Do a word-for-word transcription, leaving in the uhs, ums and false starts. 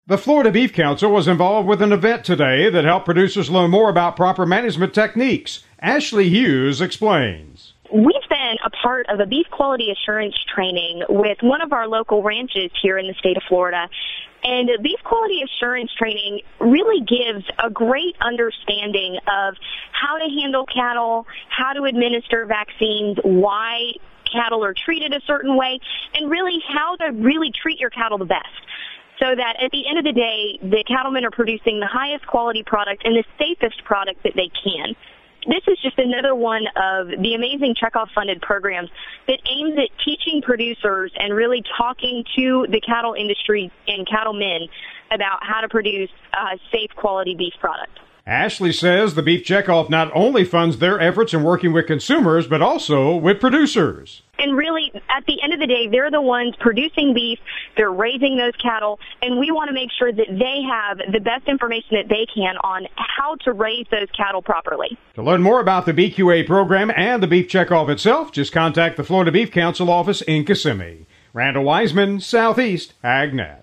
The Florida Beef Council was involved with an event today that helped producers learn more about proper management techniques. Ashley Hughes explains. We've been a part of a beef quality assurance training with one of our local ranches here in the state of Florida. And beef quality assurance training really gives a great understanding of how to handle cattle, how to administer vaccines, why cattle are treated a certain way, and really how to really treat your cattle the best. So that at the end of the day, the cattlemen are producing the highest quality product and the safest product that they can. This is just another one of the amazing Chekhov-funded programs that aims at teaching producers and really talking to the cattle industry and cattlemen about how to produce uh, safe quality beef product. Ashley says the Beef Chekhov not only funds their efforts in working with consumers, but also with producers. And really, at the end of the day, they're the ones producing beef, they're raising those cattle, and we want to make sure that they have the best information that they can on how to raise those cattle properly. To learn more about the B Q A program and the Beef Chekhov itself, just contact the Florida Beef Council office in Kissimmee. Randall Wiseman, Southeast AgNet.